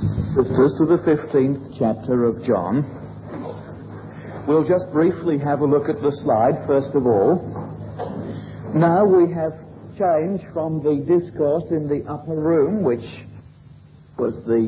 Sisters, to the 15th chapter of John. We'll just briefly have a look at the slide, first of all. Now we have changed from the discourse in the upper room, which was the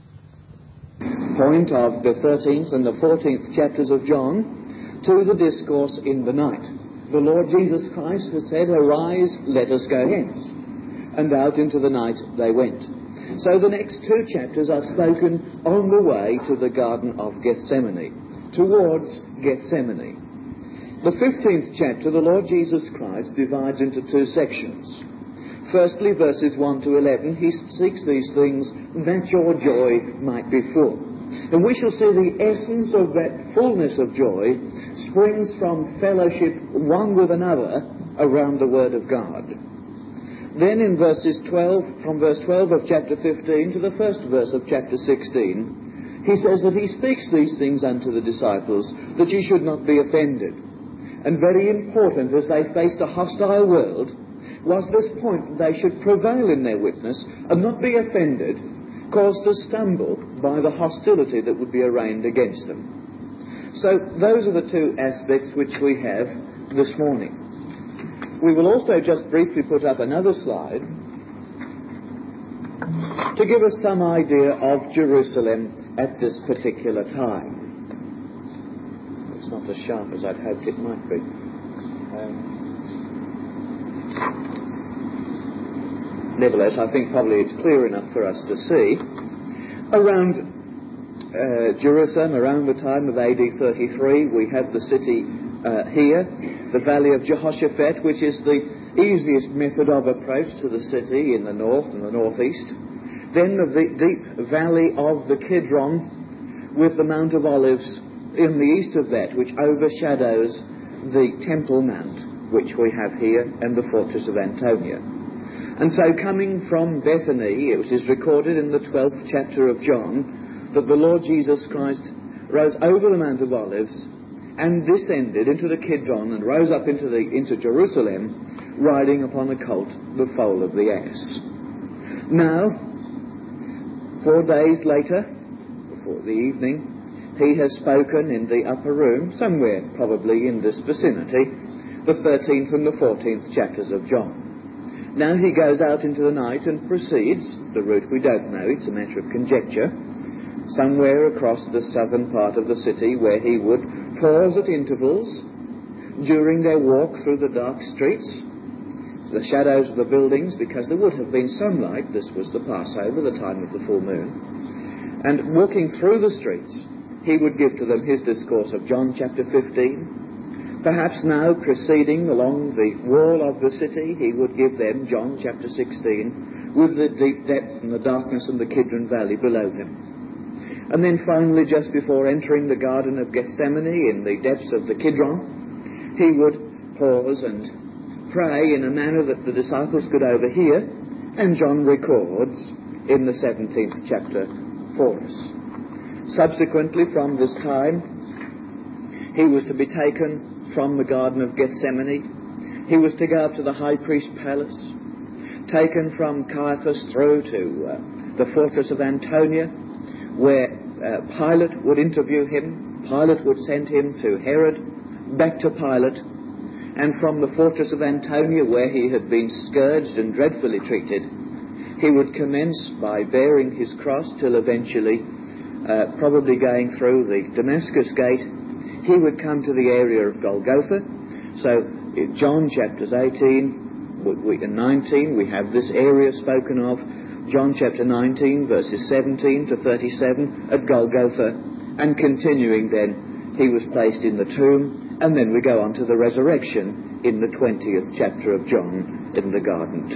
point of the 13th and the 14th chapters of John, to the discourse in the night. The Lord Jesus Christ has said, "Arise, let us go hence." And out into the night they went. So the next two chapters are spoken on the way to the Garden of Gethsemane, towards Gethsemane. The 15th chapter, the Lord Jesus Christ divides into two sections. Firstly, verses 1 to 11, he seeks these things that your joy might be full. And we shall see the essence of that fullness of joy springs from fellowship one with another around the Word of God. Then in from verse 12 of chapter 15 to the first verse of chapter 16, he says that he speaks these things unto the disciples, that ye should not be offended. And very important, as they faced a hostile world, was this point that they should prevail in their witness and not be offended, caused to stumble by the hostility that would be arraigned against them. So those are the two aspects which we have this morning. We will also just briefly put up another slide to give us some idea of Jerusalem at this particular time. It's not as sharp as I'd hoped it might be. Nevertheless, I think probably it's clear enough for us to see. Around Jerusalem, around the time of AD 33, we have the city here, the valley of Jehoshaphat, which is the easiest method of approach to the city in the north and the northeast. Then the deep valley of the Kidron, with the Mount of Olives in the east of that, which overshadows the Temple Mount, which we have here, and the fortress of Antonia. And so coming from Bethany, it is recorded in the 12th chapter of John that the Lord Jesus Christ rose over the Mount of Olives and descended into the Kidron and rose up into Jerusalem, riding upon a colt, the foal of the ass. Now, 4 days later, before the evening, he has spoken in the upper room, somewhere probably in this vicinity, the 13th and the 14th chapters of John. Now he goes out into the night and proceeds, the route we don't know, it's a matter of conjecture, somewhere across the southern part of the city, where he would pause at intervals during their walk through the dark streets, the shadows of the buildings, because there would have been sunlight. This was the Passover, the time of the full moon. And walking through the streets, he would give to them his discourse of John chapter 15. Perhaps now, proceeding along the wall of the city, he would give them John chapter 16, with the deep depth and the darkness and the Kidron Valley below them. And then finally, just before entering the Garden of Gethsemane in the depths of the Kidron, he would pause and pray in a manner that the disciples could overhear, and John records in the 17th chapter for us. Subsequently, from this time, he was to be taken from the Garden of Gethsemane. He was to go up to the high priest's palace, taken from Caiaphas through to the fortress of Antonia, where Pilate would interview him. Pilate would send him to Herod, back to Pilate, and from the fortress of Antonia, where he had been scourged and dreadfully treated, he would commence by bearing his cross till eventually, probably going through the Damascus gate, he would come to the area of Golgotha. So in John chapters 18 and 19, we have this area spoken of. John chapter 19, verses 17 to 37 at Golgotha, and continuing then, he was placed in the tomb, and then we go on to the resurrection in the 20th chapter of John in the garden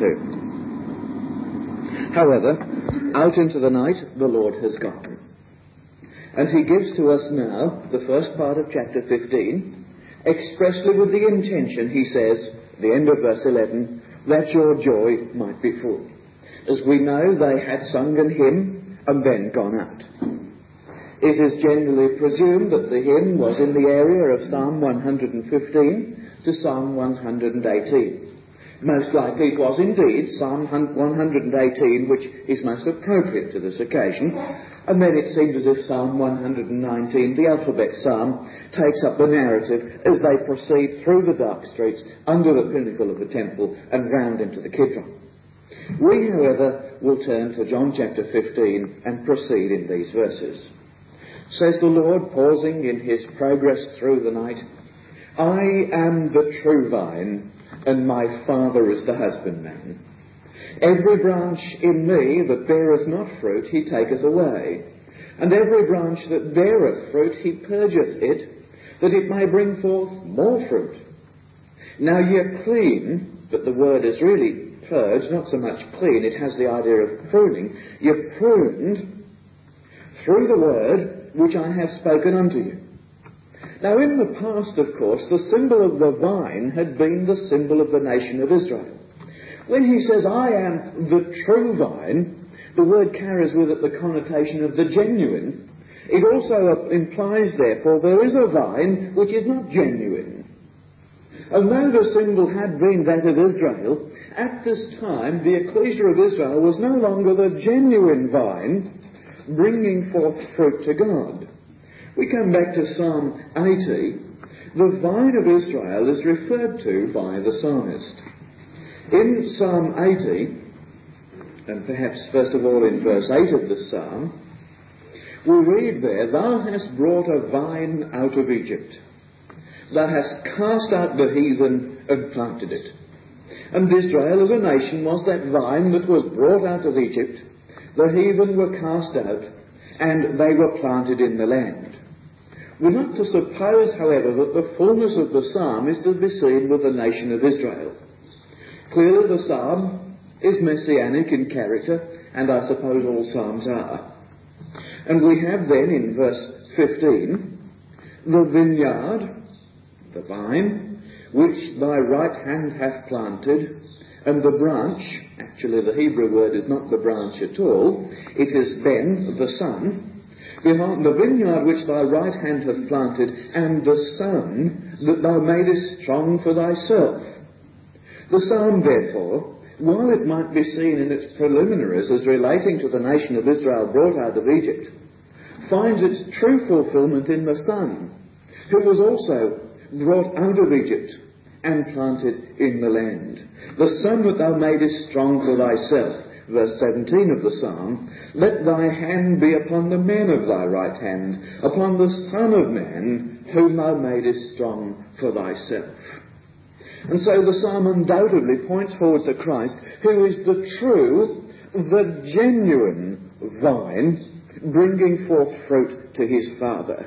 tomb. However, out into the night the Lord has gone. And he gives to us now the first part of chapter 15, expressly with the intention, he says, at the end of verse 11, that your joy might be full. As we know, they had sung an hymn and then gone out. It is generally presumed that the hymn was in the area of Psalm 115 to Psalm 118. Most likely it was indeed Psalm 118 which is most appropriate to this occasion, and then it seems as if Psalm 119, the alphabet psalm, takes up the narrative as they proceed through the dark streets under the pinnacle of the temple and round into the Kidron. We, however, will turn to John chapter 15 and proceed in these verses. Says the Lord, pausing in his progress through the night, I am the true vine, and my Father is the husbandman. Every branch in me that beareth not fruit he taketh away, and every branch that beareth fruit he purgeth it, that it may bring forth more fruit. Now ye are clean, but the word is really purge, not so much clean, it has the idea of pruning. You're pruned through the word which I have spoken unto you. Now in the past, of course, the symbol of the vine had been the symbol of the nation of Israel. When he says, I am the true vine, the word carries with it the connotation of the genuine. It also implies, therefore, there is a vine which is not genuine. And though the symbol had been that of Israel, at this time the ecclesia of Israel was no longer the genuine vine bringing forth fruit to God. We come back to Psalm 80. The vine of Israel is referred to by the psalmist. In Psalm 80, and perhaps first of all in verse 8 of the psalm, we read there, Thou hast brought a vine out of Egypt. Thou hast cast out the heathen and planted it. And Israel as a nation was that vine that was brought out of Egypt. The heathen were cast out, and they were planted in the land. We're not to suppose, however, that the fullness of the psalm is to be seen with the nation of Israel. Clearly the psalm is messianic in character, and I suppose all psalms are. And we have then in verse 15, the vineyard, the vine, which thy right hand hath planted, and the branch, actually the Hebrew word is not the branch at all, it is ben, the son. Behold, the vineyard which thy right hand hath planted, and the son that thou madest strong for thyself. The psalm, therefore, while it might be seen in its preliminaries as relating to the nation of Israel brought out of Egypt, finds its true fulfillment in the Son, who was also brought out of Egypt and planted in the land. The Son that thou madest strong for thyself. Verse 17 of the psalm, let thy hand be upon the men of thy right hand, upon the Son of Man, whom thou madest strong for thyself. And so the psalm undoubtedly points forward to Christ, who is the true, the genuine vine, bringing forth fruit to his Father.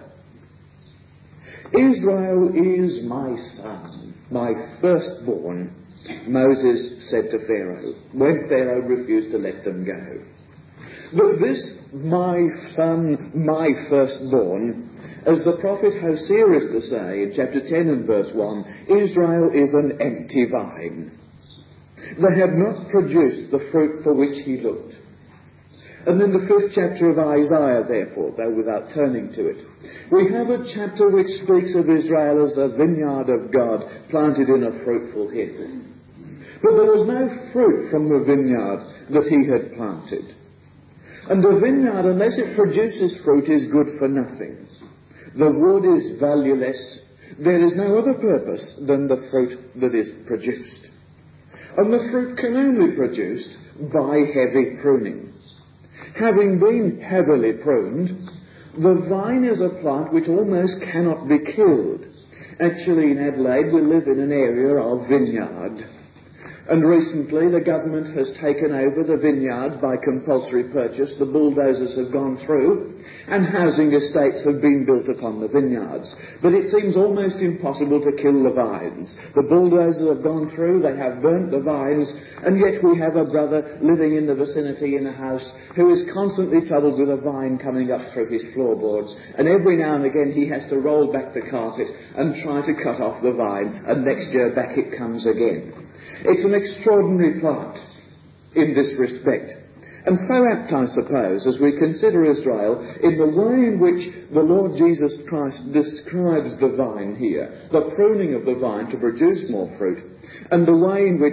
Israel is my son, my firstborn, Moses said to Pharaoh, when Pharaoh refused to let them go. But this, my son, my firstborn, as the prophet Hosea is to say in chapter 10 and verse 1, Israel is an empty vine. They have not produced the fruit for which he looked. And in the 5th chapter of Isaiah, therefore, though without turning to it, we have a chapter which speaks of Israel as a vineyard of God planted in a fruitful hill. But there was no fruit from the vineyard that he had planted. And the vineyard, unless it produces fruit, is good for nothing. The wood is valueless. There is no other purpose than the fruit that is produced. And the fruit can only be produced by heavy pruning. Having been heavily pruned, the vine is a plant which almost cannot be killed. Actually, in Adelaide, we live in an area of vineyard. And recently the government has taken over the vineyards by compulsory purchase. The bulldozers have gone through and housing estates have been built upon the vineyards. But it seems almost impossible to kill the vines. The bulldozers have gone through, they have burnt the vines, and yet we have a brother living in the vicinity in a house who is constantly troubled with a vine coming up through his floorboards. And every now and again he has to roll back the carpet and try to cut off the vine, and next year back it comes again. It's an extraordinary plant in this respect. And so apt, I suppose, as we consider Israel, in the way in which the Lord Jesus Christ describes the vine here, the pruning of the vine to produce more fruit, and the way in which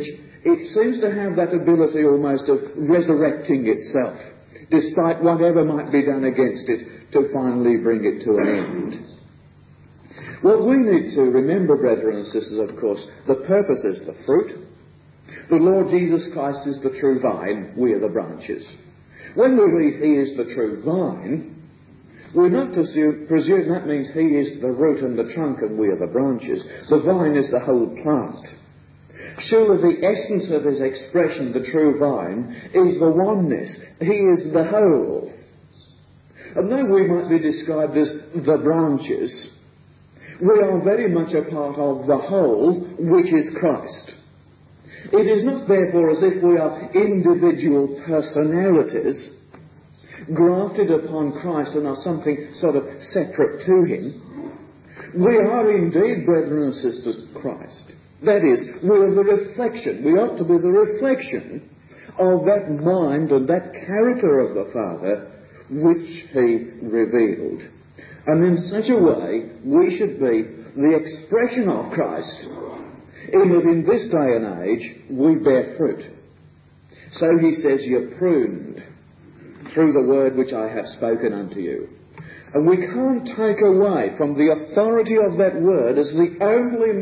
it seems to have that ability almost of resurrecting itself, despite whatever might be done against it, to finally bring it to an end. What we need to remember, brethren and sisters, of course, the purpose is the fruit. The Lord Jesus Christ is the true vine, we are the branches. When we read He is the true vine, we're not to presume that means He is the root and the trunk and we are the branches. The vine is the whole plant. Surely the essence of His expression, the true vine, is the oneness. He is the whole. And though we might be described as the branches, we are very much a part of the whole, which is Christ. It is not therefore as if we are individual personalities grafted upon Christ and are something sort of separate to Him. We are indeed, brethren and sisters, Christ. That is, we are the reflection, we ought to be the reflection of that mind and that character of the Father which He revealed. And in such a way, we should be the expression of Christ, in that in this day and age, we bear fruit. So He says, you're pruned through the word which I have spoken unto you. And we can't take away from the authority of that word as the only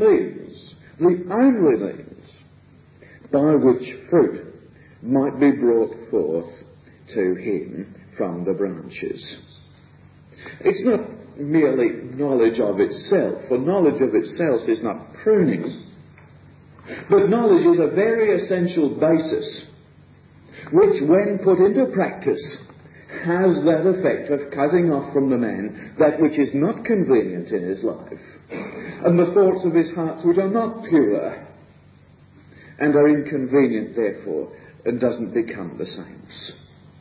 means by which fruit might be brought forth to Him from the branches. It's not merely knowledge of itself, for knowledge of itself is not pruning, but knowledge is a very essential basis which, when put into practice, has that effect of cutting off from the man that which is not convenient in his life, and the thoughts of his heart which are not pure, and are inconvenient, therefore, and doesn't become the saints.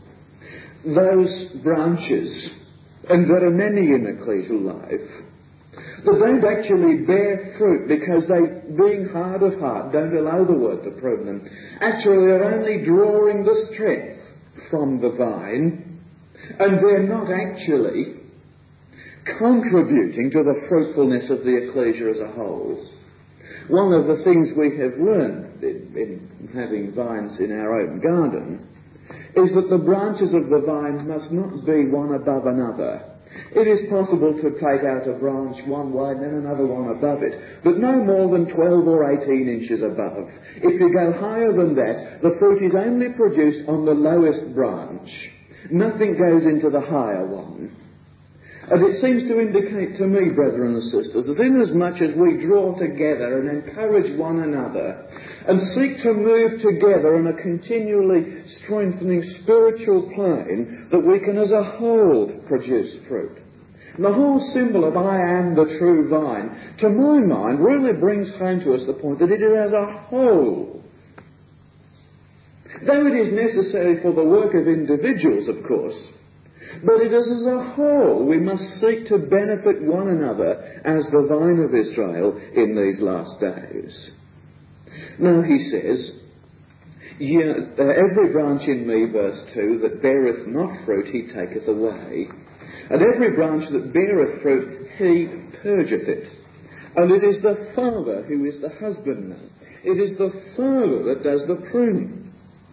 Those branches, and there are many in ecclesial life, that don't actually bear fruit because they, being hard of heart, don't allow the word to prune them. Actually, they're only drawing the strength from the vine, and they're not actually contributing to the fruitfulness of the ecclesia as a whole. One of the things we have learned in having vines in our own garden is that the branches of the vine must not be one above another. It is possible to take out a branch one way and then another one above it, but no more than 12 or 18 inches above. If you go higher than that, the fruit is only produced on the lowest branch. Nothing goes into the higher one. And it seems to indicate to me, brethren and sisters, that inasmuch as we draw together and encourage one another and seek to move together in a continually strengthening spiritual plane, that we can as a whole produce fruit. And the whole symbol of I am the true vine, to my mind, really brings home to us the point that it is as a whole. Though it is necessary for the work of individuals, of course, but it is as a whole we must seek to benefit one another as the vine of Israel in these last days. Now he says, every branch in me, verse 2, that beareth not fruit, he taketh away. And every branch that beareth fruit, he purgeth it. And it is the Father who is the husbandman. It is the Father that does the pruning.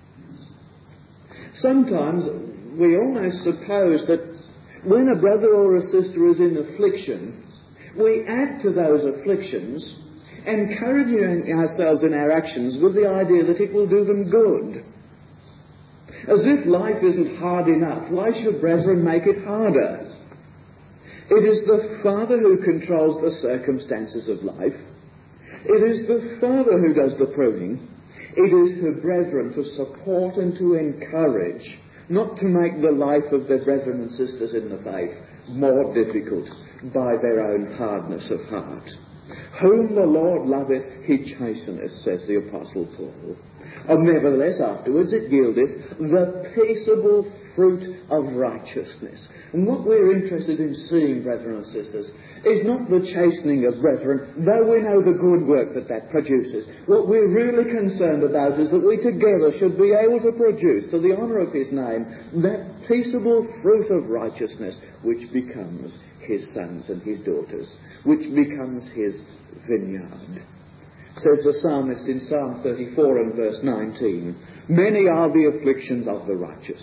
Sometimes we almost suppose that when a brother or a sister is in affliction, we add to those afflictions, encouraging ourselves in our actions with the idea that it will do them good. As if life isn't hard enough, why should brethren make it harder? It is the Father who controls the circumstances of life. It is the Father who does the pruning. It is to brethren to support and to encourage, not to make the life of their brethren and sisters in the faith more difficult by their own hardness of heart. Whom the Lord loveth, he chasteneth, says the Apostle Paul. And nevertheless afterwards it yieldeth the peaceable fruit of righteousness. And what we're interested in seeing, brethren and sisters, is not the chastening of brethren, though we know the good work that that produces. What we're really concerned about is that we together should be able to produce, to the honour of his name, that peaceable fruit of righteousness which becomes his sons and his daughters, which becomes his vineyard. Says the psalmist in Psalm 34 and verse 19, many are the afflictions of the righteous.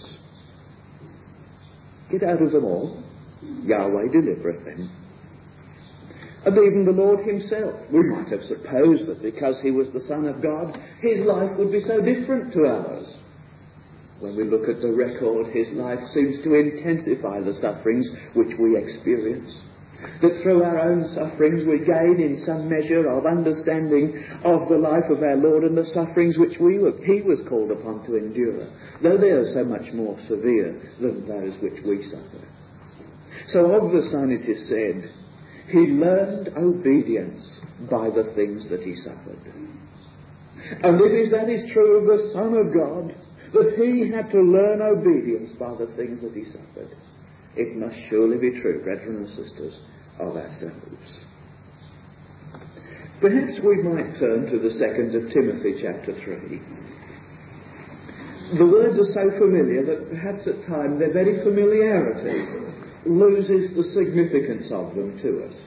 Get out of them all. Yahweh delivereth them. And even the Lord himself, we might have supposed that because he was the Son of God, his life would be so different to ours. When we look at the record, his life seems to intensify the sufferings which we experience. That through our own sufferings we gain in some measure of understanding of the life of our Lord and the sufferings which he was called upon to endure, though they are so much more severe than those which we suffer. So of the Son it is said, he learned obedience by the things that he suffered. And if that is true of the Son of God, that he had to learn obedience by the things that he suffered, it must surely be true, brethren and sisters, of ourselves. Perhaps we might turn to the 2nd of Timothy chapter 3. The words are so familiar that perhaps at times their very familiarity loses the significance of them to us.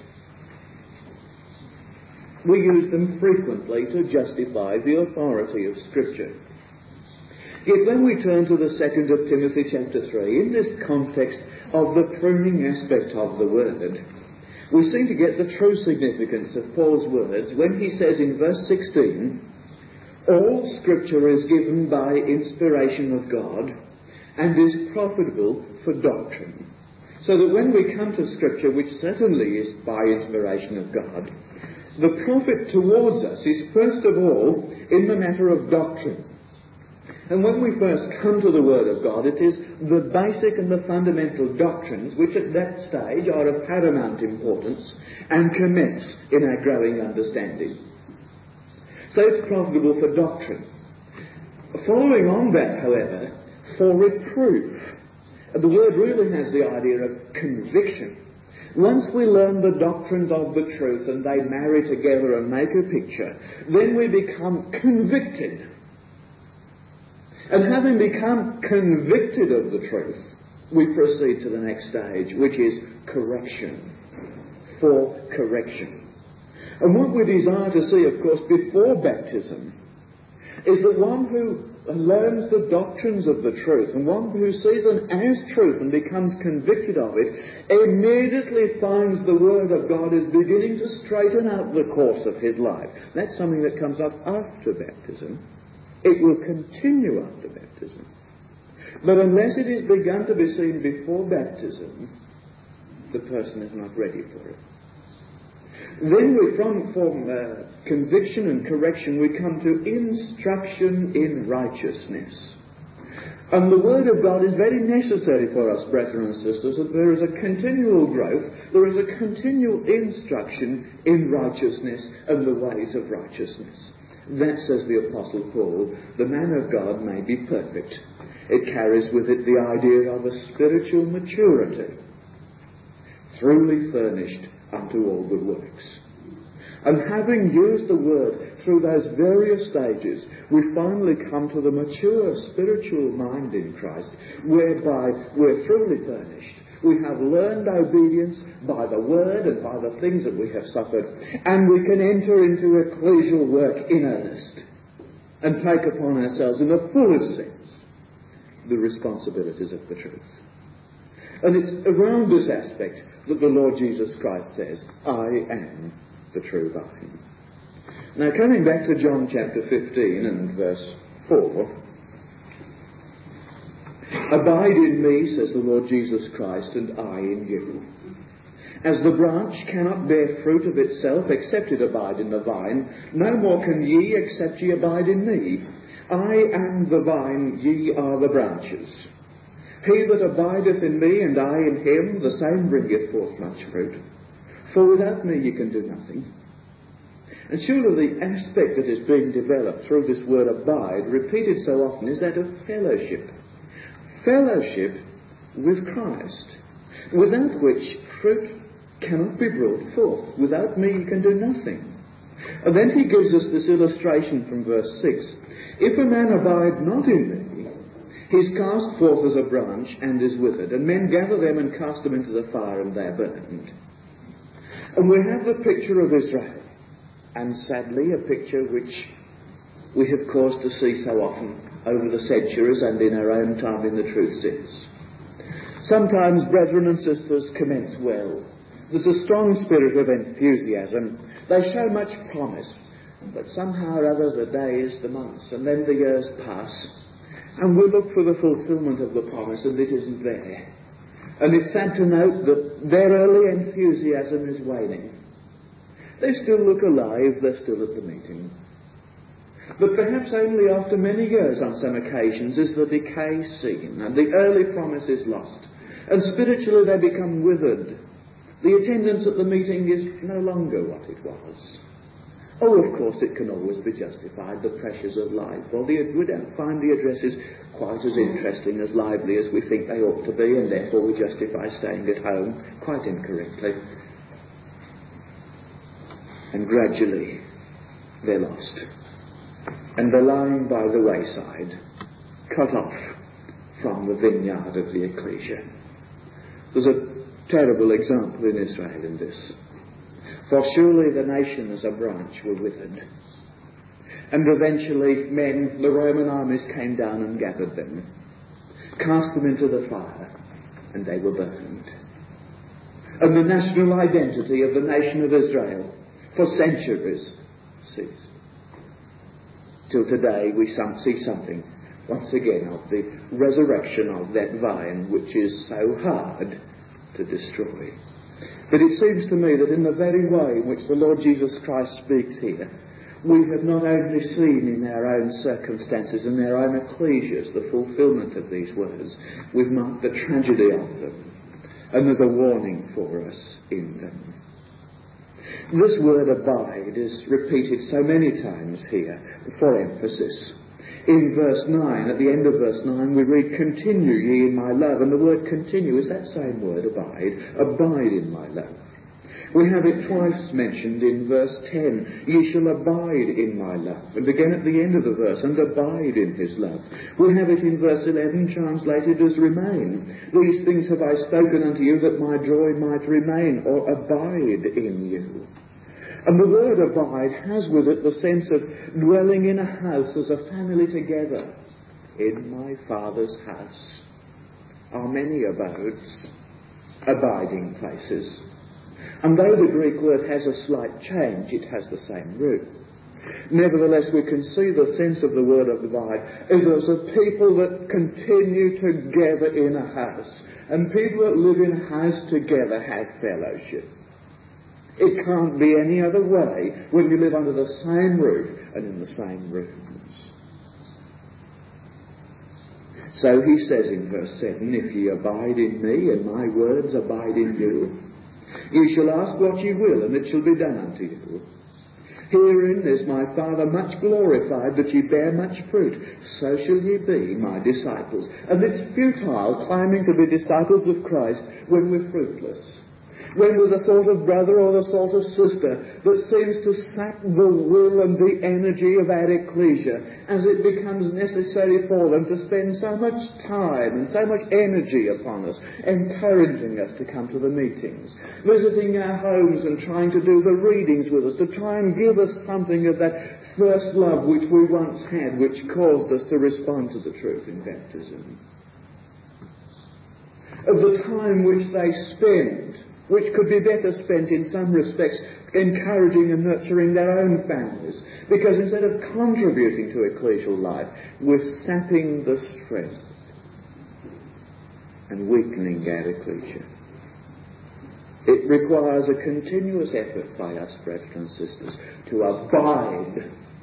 We use them frequently to justify the authority of Scripture. Yet when we turn to the 2nd of Timothy chapter 3, in this context of the pruning aspect of the word, we seem to get the true significance of Paul's words when he says in verse 16, all Scripture is given by inspiration of God and is profitable for doctrine. So that when we come to Scripture, which certainly is by inspiration of God, the profit towards us is first of all in the matter of doctrine. And when we first come to the Word of God, it is the basic and the fundamental doctrines which at that stage are of paramount importance and commence in our growing understanding. So it's profitable for doctrine. Following on that, however, for reproof. The word really has the idea of conviction. Once we learn the doctrines of the truth and they marry together and make a picture, then we become convicted. And having become convicted of the truth, we proceed to the next stage, which is correction. For correction. And what we desire to see, of course, before baptism is that one who learns the doctrines of the truth and one who sees them as truth and becomes convicted of it immediately finds the Word of God is beginning to straighten out the course of his life. That's something that comes up after baptism. It will continue after baptism. But unless it is begun to be seen before baptism, the person is not ready for it. Then from conviction and correction we come to instruction in righteousness. And the Word of God is very necessary for us, brethren and sisters, that there is a continual growth, there is a continual instruction in righteousness and the ways of righteousness. That, says the Apostle Paul, the man of God may be perfect. It carries with it the idea of a spiritual maturity, truly furnished unto all good works. And having used the Word through those various stages, we finally come to the mature spiritual mind in Christ, whereby we're truly furnished. We have learned obedience by the Word and by the things that we have suffered, and we can enter into ecclesial work in earnest and take upon ourselves in the fullest sense the responsibilities of the truth. And it's around this aspect that the Lord Jesus Christ says, I am the true vine. Now, coming back to John chapter 15 and verse 4, abide in me, says the Lord Jesus Christ, and I in you. As the branch cannot bear fruit of itself except it abide in the vine, no more can ye except ye abide in me. I am the vine, ye are the branches. He that abideth in me, and I in him, the same bringeth forth much fruit. For without me ye can do nothing. And surely the aspect that is being developed through this word abide, repeated so often, is that of fellowship. Fellowship with Christ, without which fruit cannot be brought forth. Without me ye can do nothing. And then he gives us this illustration from verse 6. If a man abide not in me, he is cast forth as a branch and is withered, and men gather them and cast them into the fire, and they are burned. And we have the picture of Israel. and sadly a picture which we have caused to see so often over the centuries and in our own time in the truth sense. Sometimes brethren and sisters commence well. There's a strong spirit of enthusiasm. They show much promise. But somehow or other the days, the months, and then the years pass, and we look for the fulfilment of the promise, and it isn't there. And it's sad to note that their early enthusiasm is waning. They still look alive, they're still at the meeting. But perhaps only after many years on some occasions is the decay seen, and the early promise is lost, and spiritually they become withered. The attendance at the meeting is no longer what it was. Oh, of course, it can always be justified, the pressures of life. Well, we don't find the addresses quite as interesting, as lively as we think they ought to be, and therefore we justify staying at home quite incorrectly. And gradually, they're lost. And they're lying by the wayside, cut off from the vineyard of the ecclesia. There's a terrible example in Israel in this. For surely the nation as a branch were withered. And eventually men, the Roman armies came down and gathered them, cast them into the fire, and they were burned. And the national identity of the nation of Israel for centuries ceased. Till today we see something once again of the resurrection of that vine which is so hard to destroy. But it seems to me that in the very way in which the Lord Jesus Christ speaks here, we have not only seen in our own circumstances and our own ecclesias the fulfilment of these words, we've marked the tragedy of them, and there's a warning for us in them. This word abide is repeated so many times here for emphasis. In verse 9, at the end of verse 9, we read, "Continue ye in my love." And the word continue is that same word, abide. Abide in my love. We have it twice mentioned in verse 10, "Ye shall abide in my love." And again at the end of the verse, "and abide in his love." We have it in verse 11 translated as "remain." "These things have I spoken unto you that my joy might remain," or abide in you. And the word abide has with it the sense of dwelling in a house as a family together. In my Father's house are many abodes, abiding places. And though the Greek word has a slight change, it has the same root. Nevertheless, we can see the sense of the word abide is as a people that continue together in a house. And people that live in a house together have fellowship. It can't be any other way when you live under the same roof and in the same rooms. So he says in verse 7, "If ye abide in me, and my words abide in you, ye shall ask what ye will, and it shall be done unto you. Herein is my Father much glorified, that ye bear much fruit. So shall ye be my disciples." And it's futile claiming to be disciples of Christ when we're fruitless. When we're the sort of brother or the sort of sister that seems to sap the will and the energy of our ecclesia as it becomes necessary for them to spend so much time and so much energy upon us, encouraging us to come to the meetings, visiting our homes and trying to do the readings with us, to try and give us something of that first love which we once had, which caused us to respond to the truth in baptism. Of the time which they spend, which could be better spent in some respects encouraging and nurturing their own families. Because instead of contributing to ecclesial life, we're sapping the strength and weakening our ecclesia. It requires a continuous effort by us, brethren and sisters, to abide,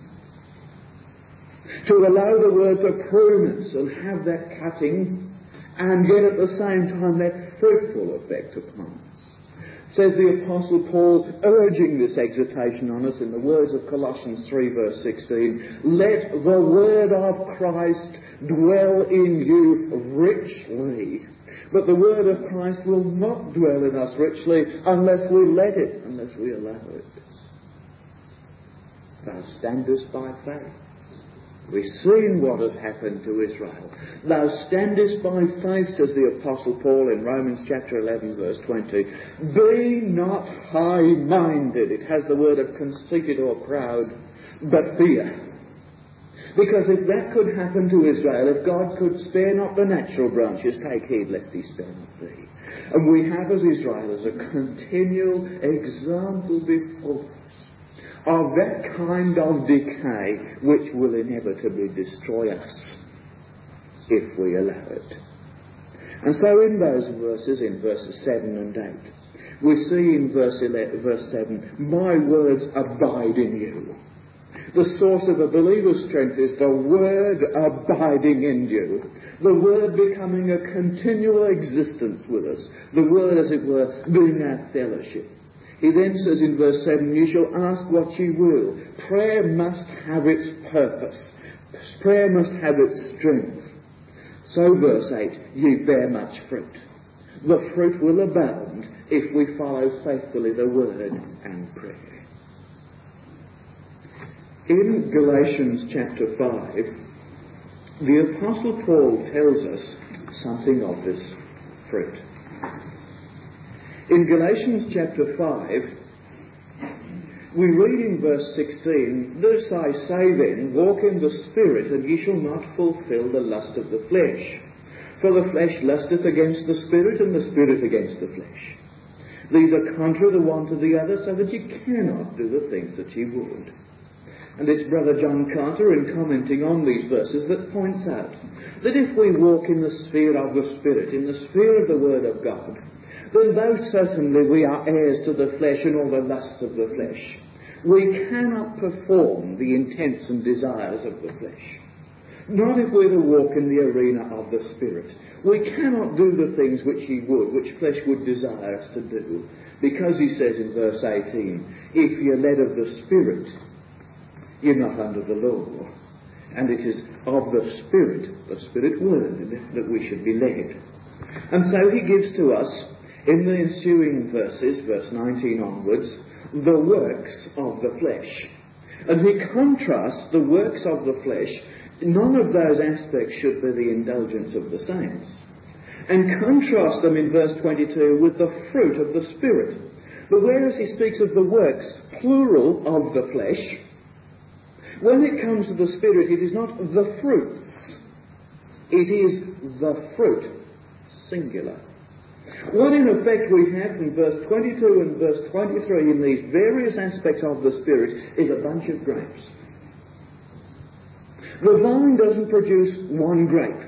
to allow the word to prune us and have that cutting, and yet at the same time that fruitful effect upon us. Says the Apostle Paul, urging this exhortation on us in the words of Colossians 3 verse 16, "Let the word of Christ dwell in you richly." But the word of Christ will not dwell in us richly unless we let it, unless we allow it. Thou standest by faith. We've seen what has happened to Israel. Thou standest by faith, says the Apostle Paul in Romans chapter 11 verse 20. Be not high-minded. It has the word of conceited or proud, but fear. Because if that could happen to Israel, if God could spare not the natural branches, take heed lest he spare not thee. And we have as Israel as a continual example before us of that kind of decay which will inevitably destroy us if we allow it. And so in those verses, in verses 7 and 8, we see in verse 7, my words abide in you. The source of a believer's strength is the Word abiding in you. The Word becoming a continual existence with us. The Word, as it were, being our fellowship. He then says in verse 7, you shall ask what ye will. Prayer must have its purpose. Prayer must have its strength. So verse 8, ye bear much fruit. The fruit will abound if we follow faithfully the Word and prayer. In Galatians chapter 5, the Apostle Paul tells us something of this fruit. In Galatians chapter 5, we read in verse 16, this I say then, walk in the Spirit, and ye shall not fulfill the lust of the flesh. For the flesh lusteth against the Spirit, and the Spirit against the flesh. These are contrary the one to the other, so that ye cannot do the things that ye would. And it's Brother John Carter, in commenting on these verses, that points out that if we walk in the sphere of the Spirit, in the sphere of the Word of God, then though certainly we are heirs to the flesh and all the lusts of the flesh, we cannot perform the intents and desires of the flesh. Not if we're to walk in the arena of the Spirit. We cannot do the things which which flesh would desire us to do. Because he says in verse 18, if you're led of the Spirit, you're not under the law. And it is of the Spirit Word, that we should be led. And so he gives to us, in the ensuing verses, verse 19 onwards, the works of the flesh. And he contrasts the works of the flesh. None of those aspects should be the indulgence of the saints. And contrast them in verse 22 with the fruit of the Spirit. But whereas he speaks of the works, plural, of the flesh, when it comes to the Spirit, it is not the fruits. It is the fruit, singular. What in effect we have from verse 22 and verse 23 in these various aspects of the Spirit is a bunch of grapes. The vine doesn't produce one grape.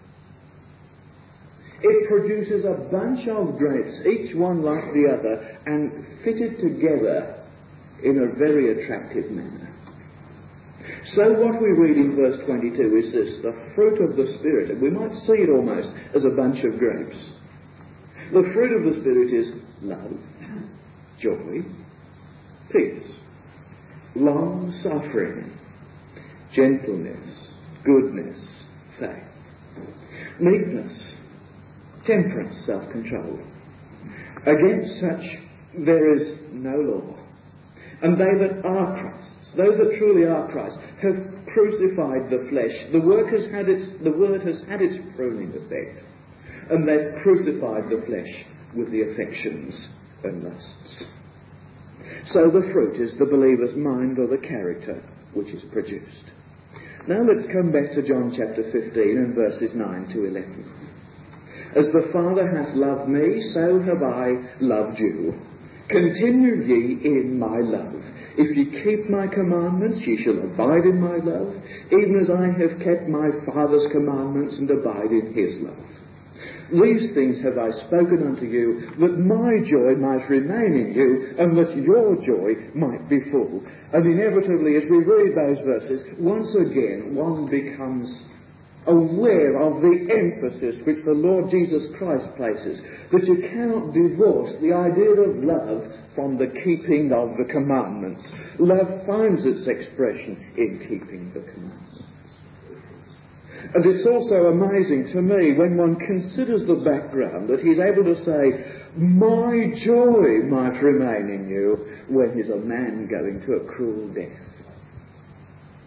It produces a bunch of grapes, each one like the other, and fitted together in a very attractive manner. So what we read in verse 22 is this, the fruit of the Spirit, and we might see it almost as a bunch of grapes. The fruit of the Spirit is love, joy, peace, long-suffering, gentleness, goodness, faith, meekness, temperance, self-control. Against such there is no law. And they that are Christ's, those that truly are Christ, have crucified the flesh. The Word has had its pruning effect. And they've crucified the flesh with the affections and lusts. So the fruit is the believer's mind or the character which is produced. Now let's come back to John chapter 15 and verses 9 to 11. As the Father hath loved me, so have I loved you. Continue ye in my love. If ye keep my commandments, ye shall abide in my love, even as I have kept my Father's commandments and abide in his love. These things have I spoken unto you, that my joy might remain in you, and that your joy might be full. And inevitably, as we read those verses, once again one becomes aware of the emphasis which the Lord Jesus Christ places, that you cannot divorce the idea of love from the keeping of the commandments. Love finds its expression in keeping the commandments. And it's also amazing to me when one considers the background that he's able to say, my joy might remain in you, when he's a man going to a cruel death.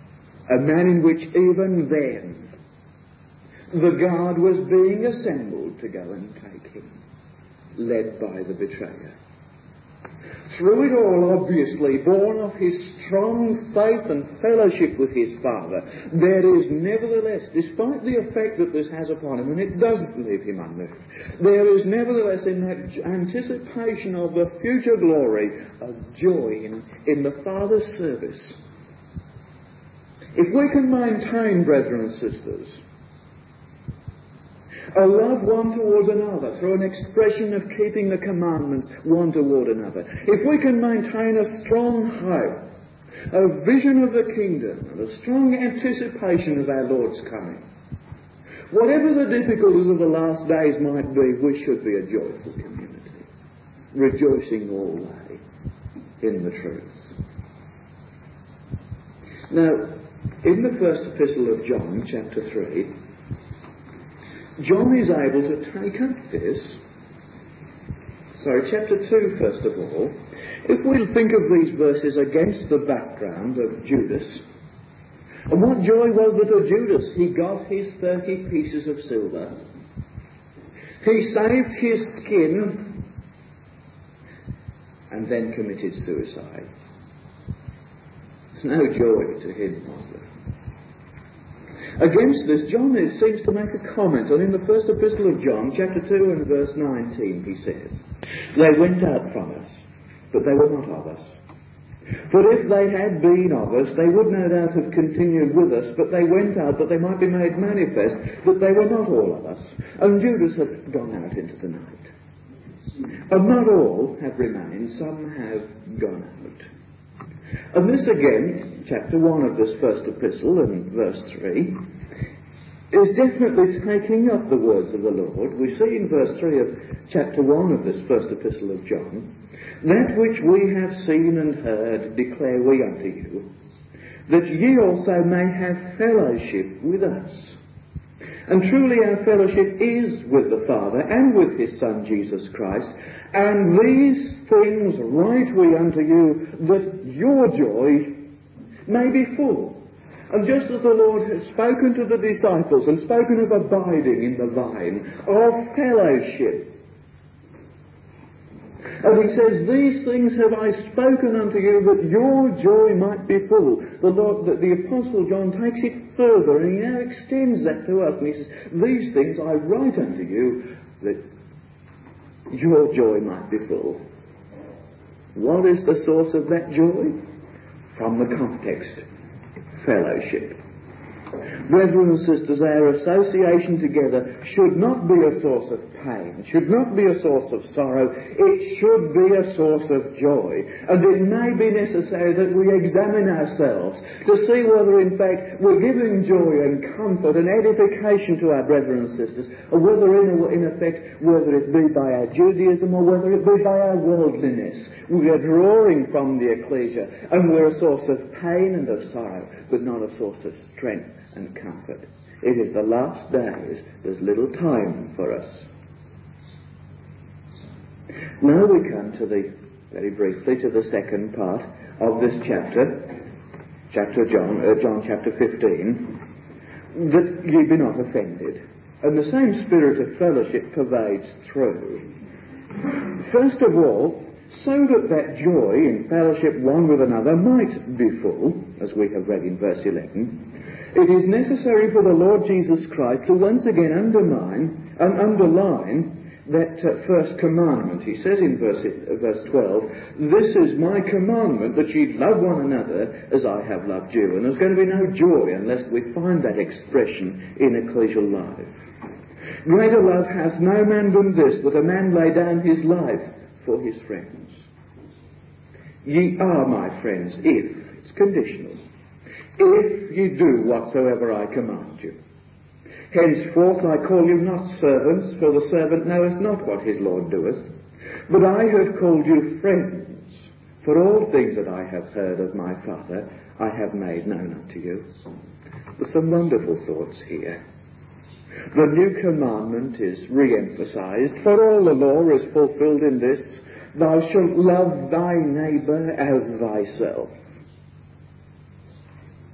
a man in which even then the guard was being assembled to go and take him, led by the betrayer. Through it all, obviously, born of his strong faith and fellowship with his Father, there is nevertheless, despite the effect that this has upon him, and it doesn't leave him unmoved, there is nevertheless in that anticipation of the future glory a joy in the Father's service. If we can maintain, brethren and sisters, a love one towards another through an expression of keeping the commandments one toward another, if we can maintain a strong hope, a vision of the kingdom, and a strong anticipation of our Lord's coming, whatever the difficulties of the last days might be, we should be a joyful community, rejoicing always in the truth. Now, in the first epistle of John, chapter 3, John is able to take up this. Chapter 2, first of all. If we think of these verses against the background of Judas, and what joy was it of Judas? He got his 30 pieces of silver. He saved his skin and then committed suicide. There's no joy to him, was there? Against this, John seems to make a comment, and in the first epistle of John, chapter 2 and verse 19, he says, "They went out from us, but they were not of us. For if they had been of us, they would no doubt have continued with us, but they went out that they might be made manifest that they were not all of us. And Judas had gone out into the night. And not all have remained, some have gone out." And this again, chapter 1 of this first epistle and verse 3, is definitely taking up the words of the Lord. We see in verse 3 of chapter 1 of this first epistle of John, "That which we have seen and heard declare we unto you, that ye also may have fellowship with us. And truly our fellowship is with the Father and with his Son Jesus Christ. And these things write we unto you, that your joy may be full." And just as the Lord has spoken to the disciples and spoken of abiding in the vine, of fellowship, and he says, "These things have I spoken unto you, that your joy might be full." The Apostle John takes it further, and he now extends that to us, and he says, "These things I write unto you, that your joy might be full." What is the source of that joy? From the context, fellowship. Brethren and sisters, our association together should not be a source of pain, should not be a source of sorrow, it should be a source of joy. And it may be necessary that we examine ourselves to see whether in fact we're giving joy and comfort and edification to our brethren and sisters, or whether in effect, whether it be by our Judaism or whether it be by our worldliness, we are drawing from the ecclesia and we're a source of pain and of sorrow, but not a source of strength and comfort. It is the last days. There's little time for us. Now we come to very briefly to the second part of this chapter, John chapter 15, that ye be not offended. And the same spirit of fellowship pervades through. First of all, so that joy in fellowship one with another might be full, as we have read in verse 11, it is necessary for the Lord Jesus Christ to once again underline that first commandment. He says in verse 12, "This is my commandment, that ye love one another as I have loved you." And there's going to be no joy unless we find that expression in ecclesial life. "Greater love hath no man than this, that a man lay down his life for his friends. Ye are my friends if," it's conditional, "if ye do whatsoever I command you. Henceforth I call you not servants, for the servant knoweth not what his Lord doeth. But I have called you friends, for all things that I have heard of my Father I have made known unto you." There's some wonderful thoughts here. The new commandment is re-emphasized, for all the law is fulfilled in this: "Thou shalt love thy neighbour as thyself."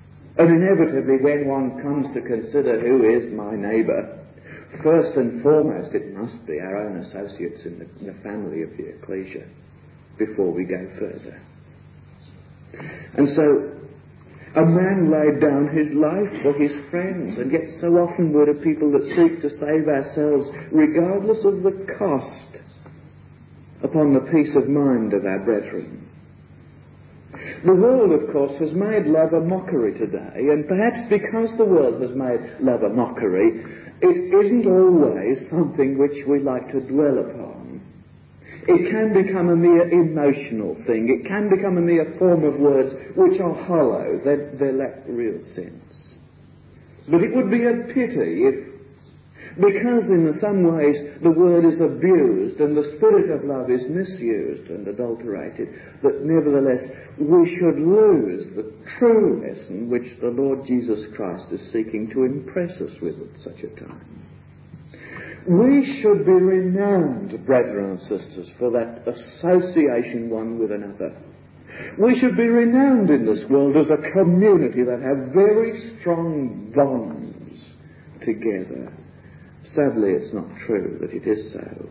And inevitably, when one comes to consider who is my neighbour, first and foremost it must be our own associates in the family of the ecclesia before we go further. And so a man laid down his life for his friends, and yet so often we're a people that seek to save ourselves regardless of the cost upon the peace of mind of our brethren. The world, of course, has made love a mockery today, and perhaps because the world has made love a mockery, it isn't always something which we like to dwell upon. It can become a mere emotional thing. It can become a mere form of words which are hollow. They lack real sense. But it would be a pity if, because in some ways the word is abused and the spirit of love is misused and adulterated, that nevertheless we should lose the true lesson which the Lord Jesus Christ is seeking to impress us with at such a time. We should be renowned, brethren and sisters, for that association one with another. We should be renowned in this world as a community that have very strong bonds together. Sadly, it's not true that it is so.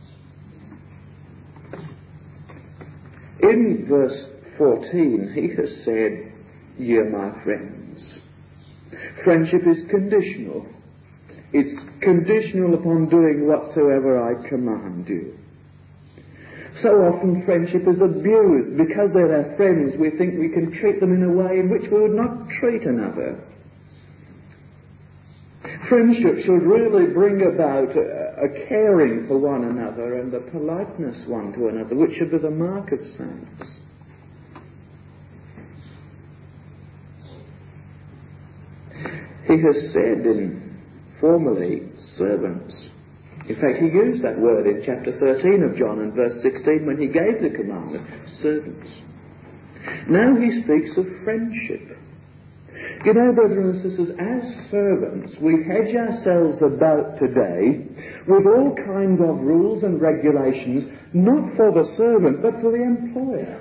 In verse 14, he has said, "Ye are my friends." Friendship is conditional. It's conditional upon doing whatsoever I command you. So often friendship is abused. Because they're our friends, we think we can treat them in a way in which we would not treat another. Friendship should really bring about a caring for one another and a politeness one to another, which should be the mark of saints. He has said formerly, servants. In fact, he used that word in chapter 13 of John and verse 16 when he gave the commandment, servants. Now he speaks of friendship. You know, brothers and sisters, as servants, we hedge ourselves about today with all kinds of rules and regulations, not for the servant, but for the employer.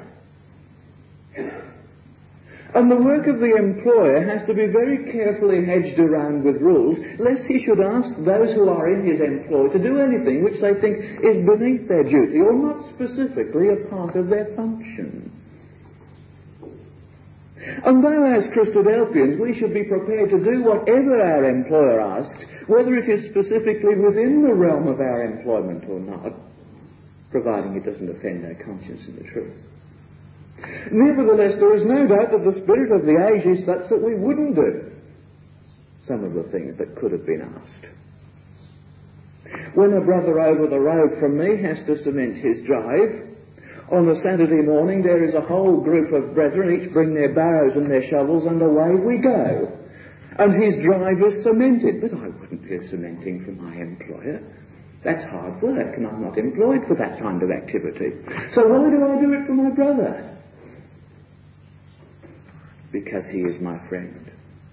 And the work of the employer has to be very carefully hedged around with rules, lest he should ask those who are in his employ to do anything which they think is beneath their duty or not specifically a part of their function. And though as Christadelphians we should be prepared to do whatever our employer asks, whether it is specifically within the realm of our employment or not, providing it doesn't offend our conscience in the truth. Nevertheless, there is no doubt that the spirit of the age is such that we wouldn't do some of the things that could have been asked. When a brother over the road from me has to cement his drive, on a Saturday morning there is a whole group of brethren, each bring their barrows and their shovels, and away we go. And his drive is cemented. But I wouldn't do cementing for my employer. That's hard work, and I'm not employed for that kind of activity. So why do I do it for my brother? Because he is my friend.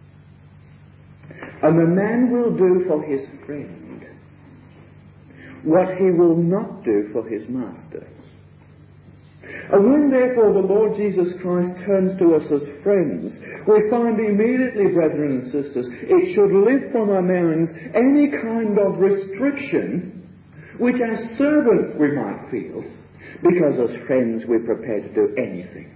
And the man will do for his friend what he will not do for his master. And when therefore the Lord Jesus Christ turns to us as friends, we find immediately, brethren and sisters, it should lift from our minds any kind of restriction which as servants we might feel, because as friends we're prepared to do anything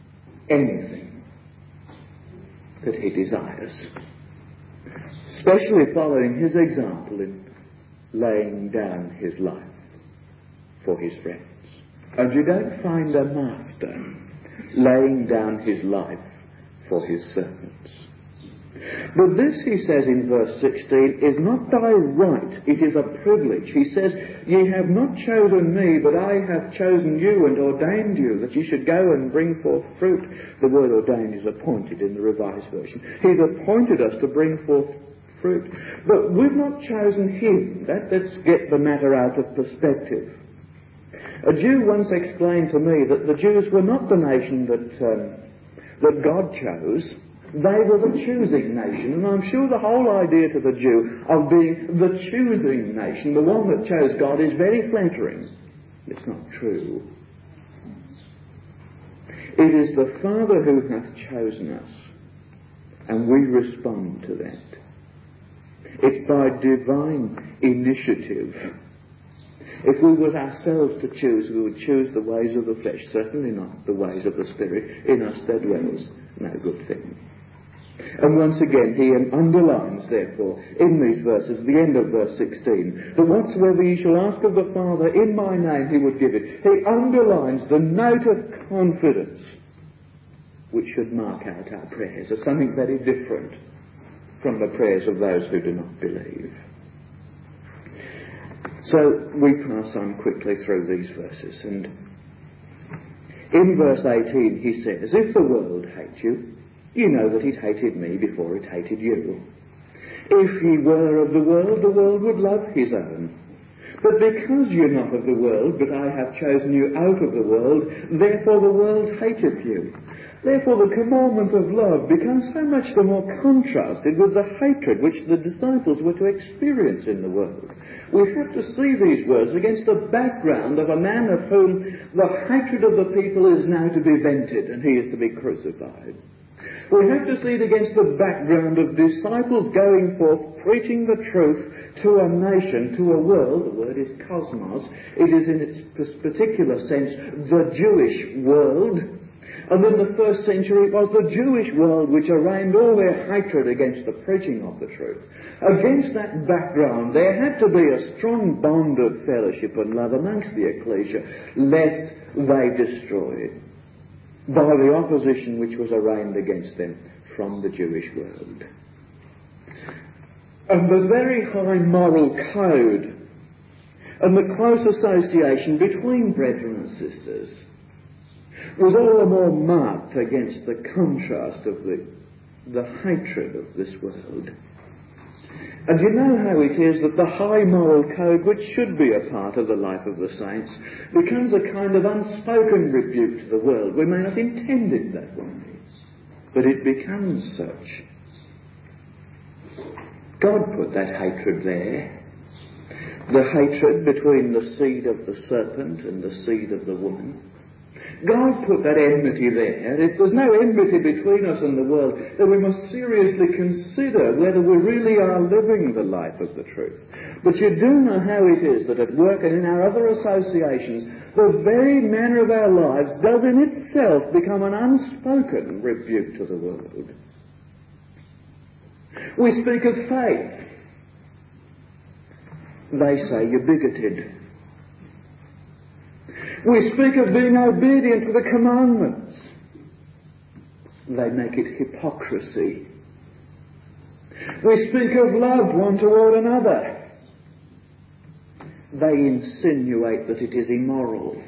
that he desires, especially following his example in laying down his life for his friends. And you don't find a master laying down his life for his servants. But this, he says in verse 16, is not thy right, it is a privilege. He says, ye have not chosen me, but I have chosen you and ordained you, that you should go and bring forth fruit. The word ordained is appointed in the Revised Version. He's appointed us to bring forth fruit. But we've not chosen him. Let's get the matter out of perspective. A Jew once explained to me that the Jews were not the nation that God chose. They were the choosing nation. And I'm sure the whole idea to the Jew of being the choosing nation, the one that chose God, is very flattering. It's not true. It is the Father who hath chosen us and we respond to that. It's by divine initiative. If we were ourselves to choose, we would choose the ways of the flesh, certainly not the ways of the Spirit. In us there dwells no good thing. And once again, he underlines, therefore, in these verses, the end of verse 16, that whatsoever ye shall ask of the Father in my name, he would give it. He underlines the note of confidence which should mark out our prayers as something very different from the prayers of those who do not believe. So we pass on quickly through these verses, and in verse 18 he says, if the world hate you, you know that it hated me before it hated you. If ye were of the world would love his own. But because you're not of the world, but I have chosen you out of the world, therefore the world hateth you. Therefore the commandment of love becomes so much the more contrasted with the hatred which the disciples were to experience in the world. We have to see these words against the background of a man of whom the hatred of the people is now to be vented, and he is to be crucified. We have to see it against the background of disciples going forth preaching the truth to a nation, to a world. The word is cosmos. It is in its particular sense the Jewish world. And in the first century it was the Jewish world which arraigned all their hatred against the preaching of the truth. Against that background there had to be a strong bond of fellowship and love amongst the ecclesia, lest they destroy it by the opposition which was arraigned against them from the Jewish world. And the very high moral code and the close association between brethren and sisters was all the more marked against the contrast of the hatred of this world. And you know how it is that the high moral code, which should be a part of the life of the saints, becomes a kind of unspoken rebuke to the world. We may not intend it that way, but it becomes such. God put that hatred there. The hatred between the seed of the serpent and the seed of the woman. God put that enmity there. If there's no enmity between us and the world, then we must seriously consider whether we really are living the life of the truth. But you do know how it is that at work and in our other associations, the very manner of our lives does in itself become an unspoken rebuke to the world. We speak of faith. They say you're bigoted. We speak of being obedient to the commandments. They make it hypocrisy. We speak of love one toward another. They insinuate that it is immoral.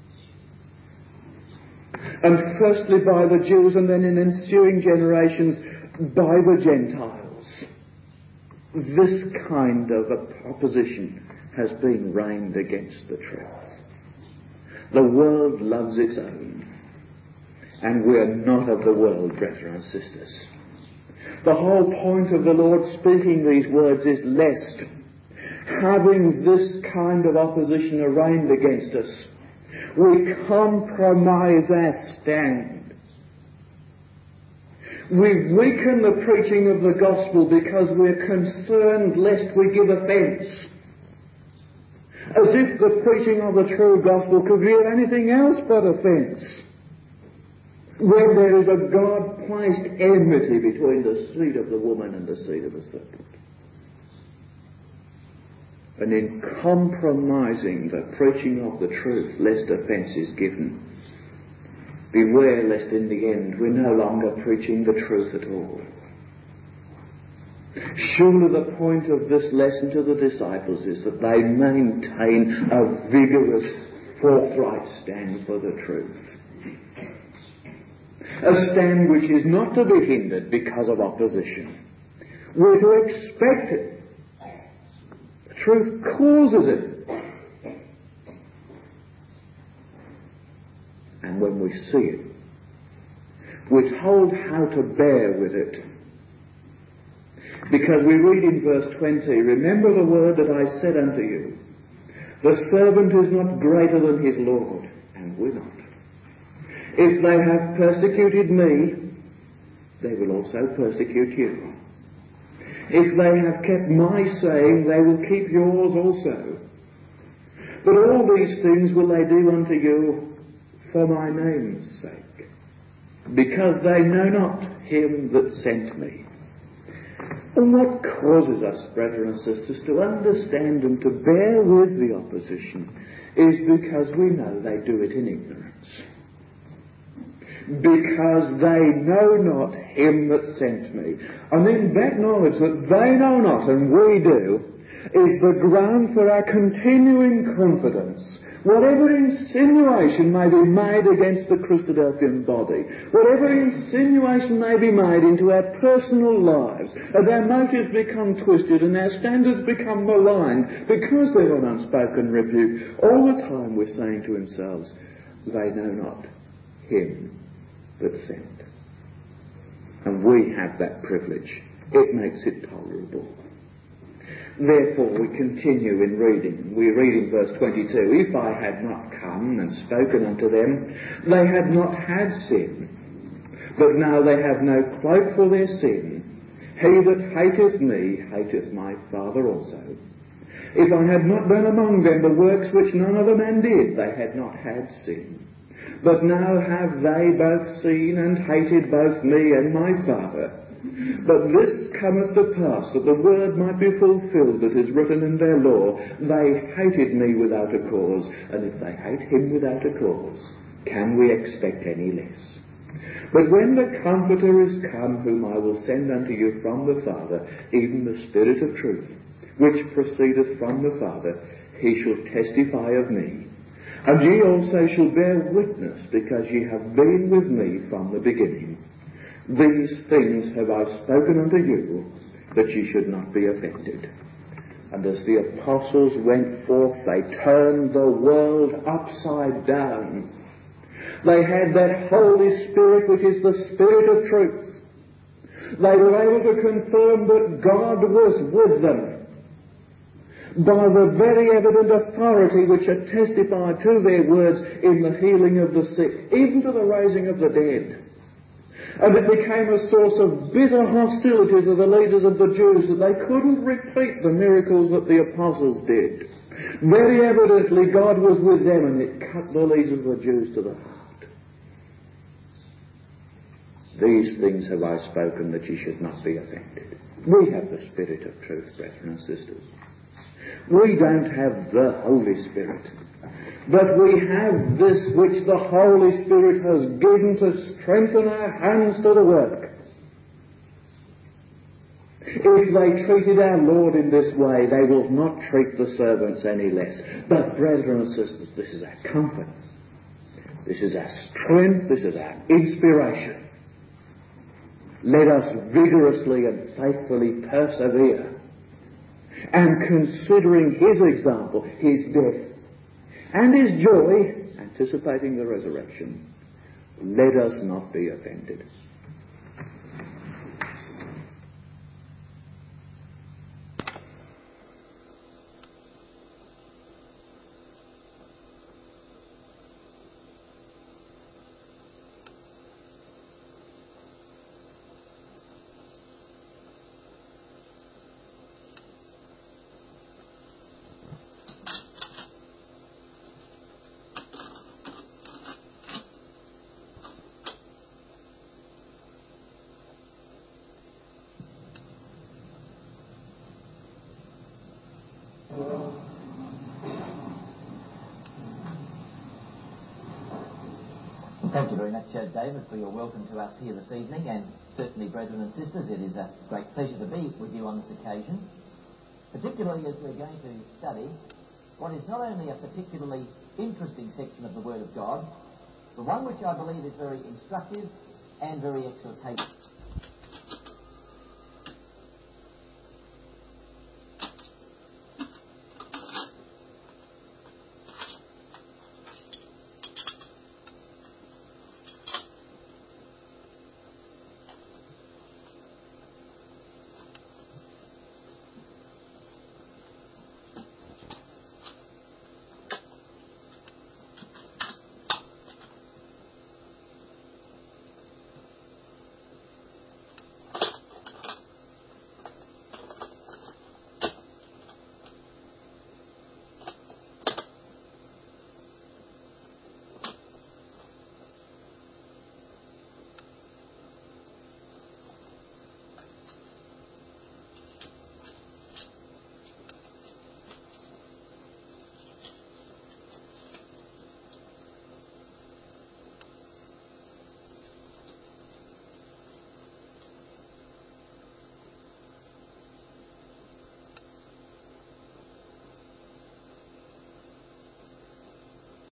And firstly by the Jews and then in ensuing generations by the Gentiles. This kind of opposition has been rained against the truth. The world loves its own, and we are not of the world, brethren and sisters. The whole point of the Lord speaking these words is lest, having this kind of opposition arraigned against us, we compromise our stand. We weaken the preaching of the gospel because we're concerned lest we give offence. As if the preaching of the true gospel could give anything else but offence. When there is a God-placed enmity between the seed of the woman and the seed of the serpent. And in compromising the preaching of the truth, lest offence is given, beware lest in the end we're no longer preaching the truth at all. Surely the point of this lesson to the disciples is that they maintain a vigorous, forthright stand for the truth. A stand which is not to be hindered because of opposition. We're to expect it. The truth causes it. And when we see it, we're told how to bear with it. Because we read in verse 20, remember the word that I said unto you, the servant is not greater than his Lord, and we're not. If they have persecuted me, they will also persecute you. If they have kept my saying, they will keep yours also. But all these things will they do unto you for my name's sake, because they know not him that sent me. And what causes us, brethren and sisters, to understand and to bear with the opposition is because we know they do it in ignorance. Because they know not him that sent me. And in that knowledge that they know not and we do is the ground for our continuing confidence. Whatever insinuation may be made against the Christadelphian body, whatever insinuation may be made into our personal lives, and our motives become twisted and our standards become maligned because they're an unspoken rebuke, all the time we're saying to ourselves, they know not him that sent. And we have that privilege. It makes it tolerable. Therefore we continue in reading. We read in verse 22, if I had not come and spoken unto them, they had not had sin. But now they have no cloak for their sin. He that hateth me hateth my Father also. If I had not done among them the works which none other man did, they had not had sin. But now have they both seen and hated both me and my Father. But this cometh to pass, that the word might be fulfilled that is written in their law, they hated me without a cause. And if they hate him without a cause, can we expect any less? But when the Comforter is come, whom I will send unto you from the Father, even the Spirit of truth, which proceedeth from the Father, he shall testify of me. And ye also shall bear witness, because ye have been with me from the beginning. These things have I spoken unto you, that ye should not be offended. And as the apostles went forth, they turned the world upside down. They had that Holy Spirit, which is the Spirit of truth. They were able to confirm that God was with them by the very evident authority which had testified to their words in the healing of the sick, even to the raising of the dead. And it became a source of bitter hostility to the leaders of the Jews that they couldn't repeat the miracles that the apostles did. Very evidently God was with them, and it cut the leaders of the Jews to the heart. These things have I spoken, that ye should not be offended. We have the Spirit of truth, brethren and sisters. We don't have the Holy Spirit, but we have this which the Holy Spirit has given to strengthen our hands to the work. If they treated our Lord in this way, they will not treat the servants any less. But brethren and sisters, this is our comfort. This is our strength. This is our inspiration. Let us vigorously and faithfully persevere. And considering his example, his death, and his joy, anticipating the resurrection, let us not be offended. Thank you very much, David, for your welcome to us here this evening, and certainly, brethren and sisters, it is a great pleasure to be with you on this occasion, particularly as we're going to study what is not only a particularly interesting section of the Word of God, but one which I believe is very instructive and very exhortative.